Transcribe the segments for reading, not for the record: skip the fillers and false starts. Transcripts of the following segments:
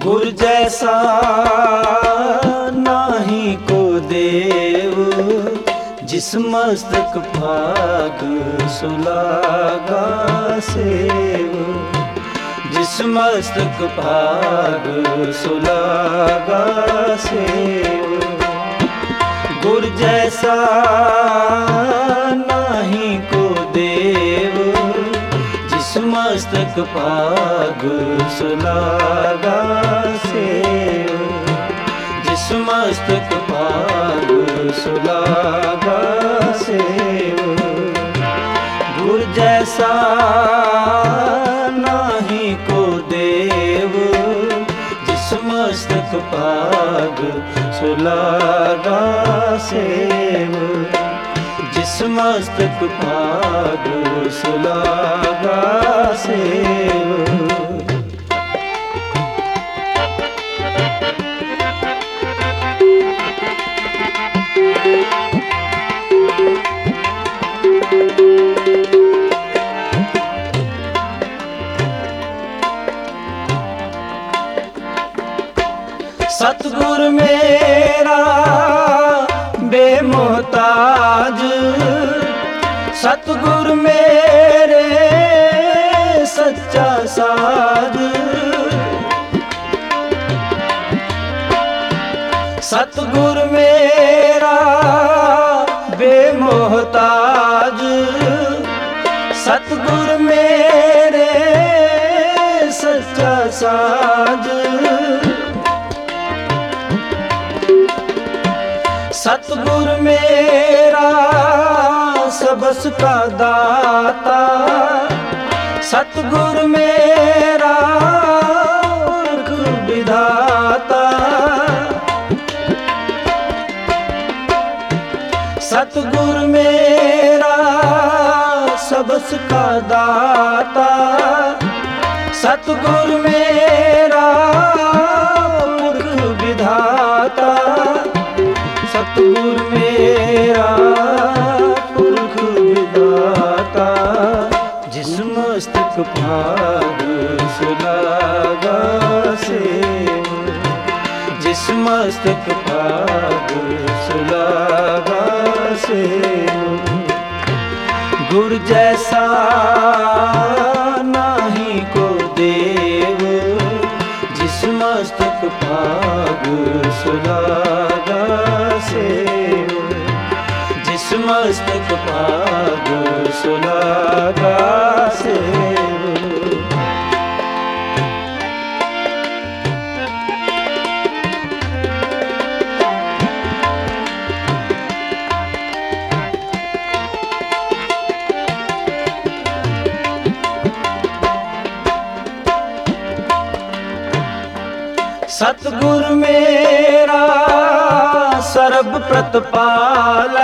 गुर जैसा नाही को देव, जिस मस्तक भाग सुलागा सेव। जिस मस्तक भाग सुलागा सेव। गुर जैसा नाही को देव, जिस मस्तक भाग सुलागा सेव। जिस मस्तक भाग सुलागा सेव। गुर जैसा नाही को देव, जिस मस्तक भाग सुलागा सेव। जिस मस्तक भाग सुलागा सेव। सतगुर मेरा बेमोहताज, सतगुर मेरे सच्चा साज। सतगुर मेरा बेमोहताज, सतगुर मेरे सच्चा साज। सतगुर मेरा सबस का दाता, सतगुर मेरा पुरख विधाता। सतगुर मेरा सबस का दाता, सतगुर मेरा पुरख विधाता। सतगुर मेरा पुरख विधाता, जिस मस्तक भाग सुलागा सेव। जिस मस्तक भाग सुलागा सेव। गुर जैसा नाही को देव, जिस मस्तक भाग सुलागा सेव। जिस मस्तक भाग सुलागा सेव। सतगुर मेरा सर्ब प्रतपाल,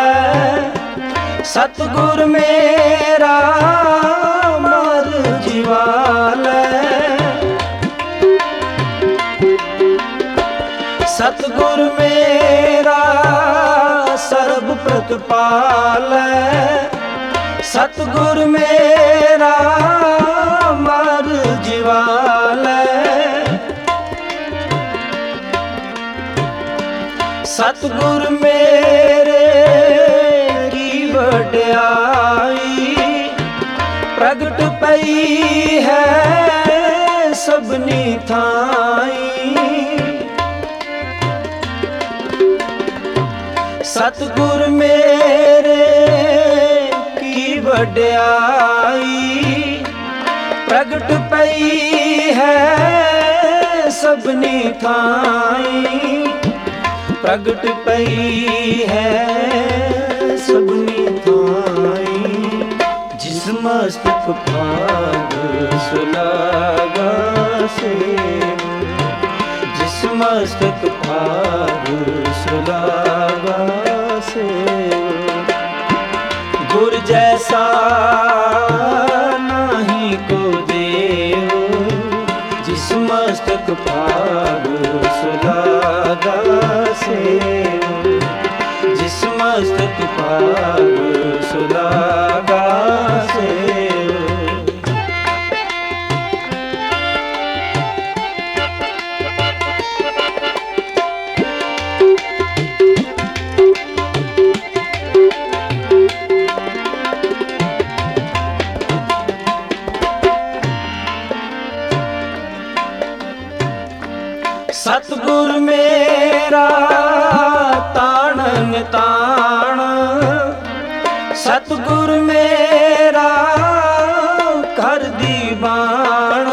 सतगुर मेरा मर जीवाल। सतगुर मेरा सर्ब प्रतपाल, सतगुर मेरा मर जीवाल। सतगुर मेरे की वड्याई, प्रगट पई है सबनी थाई। सतगुर मेरे की वड्याई, प्रगट पई है सबनी थाई। प्रगट पई है सबनी थाई। जिस मस्तक भाग सुलागा सेव। जिस मस्तक भाग सुलागा सेव। गुर जैसा नाही को देव, जिस मस्तक भाग सुलागा सेव। जिस मस्तक भाग सुलागा सेव। ਸਤਿਗੁਰ ਮੇਰਾ ਤਾਣ ਨਿਤਾਣ, ਸਤਿਗੁਰ ਮੇਰਾ ਘਰ ਦੀ ਬਾਣ,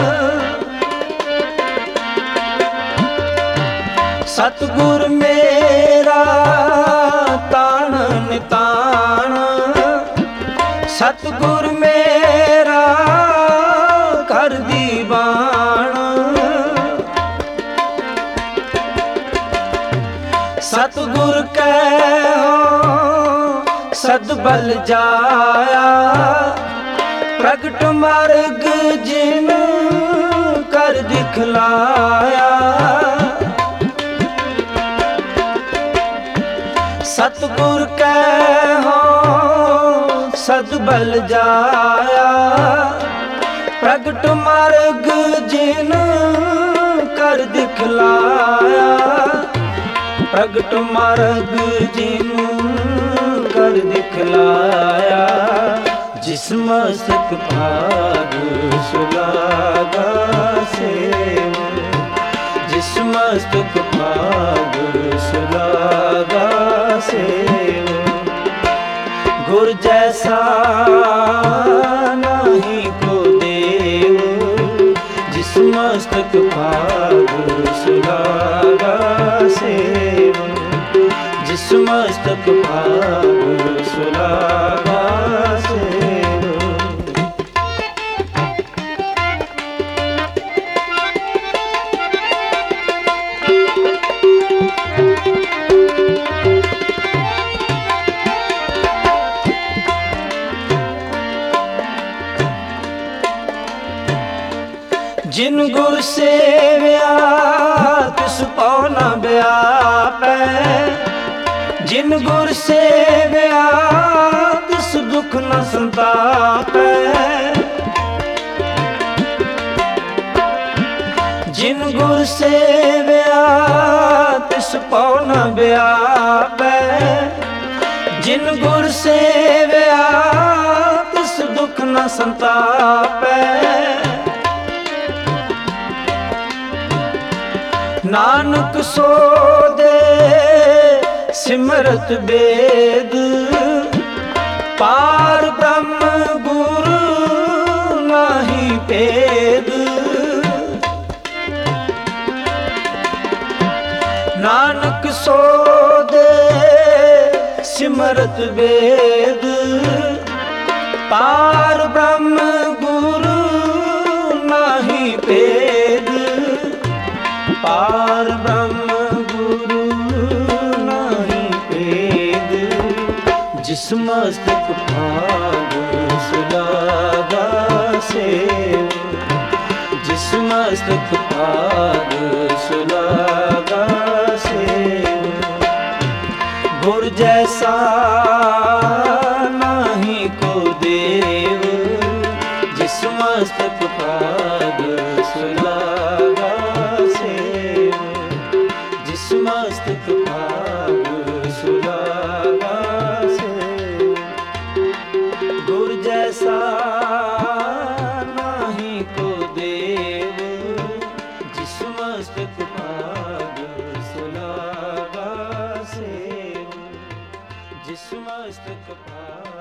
ਸਤਿਗੁਰ ਮੇਰਾ ਤਾਣ ਨਿਤਾਣ, ਸਤਿਗੁਰ ਮੇਰਾ ਘਰ ਦੀ ਬਾਣ, ਸਤਿਗੁਰ ਕਹਿਓ ਸਦ ਬਲ ਜਾਇਆ, ਪ੍ਰਗਟ ਮਾਰਗ ਜਿਨ ਕਰ ਦਿਖਲਾਇਆ, ਸਤਿਗੁਰ ਕਹਿਓ ਸਦ ਬਲ ਜਾਇਆ, ਪ੍ਰਗਟ ਮਾਰਗ ਜਿਨ ਕਰ ਦਿਖਲਾਇਆ, ਪ੍ਰਗਟ ਮਾਰਗ ਜਿਨ ਕਰ ਦਿਖਲਾਇਆ, ਜਿਸ ਮਸਤਕ ਭਾਗ ਸੁਲਾਗਾ ਸੇਵ, ਜਿਸ ਮਸਤਕ ਭਾਗ ਸੁਲਾਗਾ ਸੇਵ, ਗੁਰ ਜੈਸਾ ਨਾਹੀ ਕੋ ਦੇਵ, ਜਿਸ ਮਸਤਕ ਭਾਗ ਸੁਲਾਗਾ ਸੇਵ, ਜਿਸ ਮਸਤਕ ਭਾਗ ਸੁਲਾਗਾ ਸੇਵ। ਜਿਨ ਗੁਰ ਸੇਵਿਆ ਤਿਸ ਪਉ ਨ ਵਿਆਪੈ, ਜਿਨ ਗੁਰ ਸੇਵਿਆ ਤਿਸ ਦੁਖ ਨ ਸੰਤਾਪੈ, ਜਿਨ ਗੁਰ ਸੇਵਿਆ ਤਿਸ ਪਉ ਨ ਵਿਆਪੈ, ਜਿਨ ਗੁਰ ਸੇਵਿਆ ਤਿਸ ਦੁਖ ਨ ਸੰਤਾਪੈ, ਨਾਨਕ ਸੋ ਦੇ ਸਿਮਰਤ ਬੇਦ, ਪਾਰ ਬ੍ਰਹਮ ਗੁਰੂ ਨਾਹੀ ਭੇਦ, ਨਾਨਕ ਸੋ ਦੇ ਸਿਮਰਤ ਬੇਦ, ਪਾਰ ਬ੍ਰਹਮ ਗੁਰੂ ਨਾਹੀ ਭੇਦ, ਪਾਰ ਬ੍ਰਹਮ ਗੁਰੂ ਨਾਹੀ ਭੇਦ, ਜਿਸ ਮਸਤਕ ਭਾਗ ਸੁਲਾਗਾ ਸੇਵ, ਜਿਸ ਮਸਤਕ ਭਾਗ ਸੁਲਾਗਾ ਸੇਵ, ਗੁਰ ਜੈਸਾ ਨਾਹੀ ਕੋ ਦੇਵ, ਜਿਸ ਮਸਤਕ ਭਾਗ ਸੁਲਾਗਾ ਸੇਵ, ਜਿਸ ਮਸਤਕ ਭਾਗ ਸੁਲਾਗਾ ਸੇਵ, ਗੁਰ ਜੈਸਾ ਨਾਹੀ ਕੋ ਦੇਵ, ਜਿਸ ਮਸਤਕ ਭਾਗ ਸੁਲਾਗਾ ਸੇਵ, ਜਿਸ ਮਸਤਕ ਭਾਗ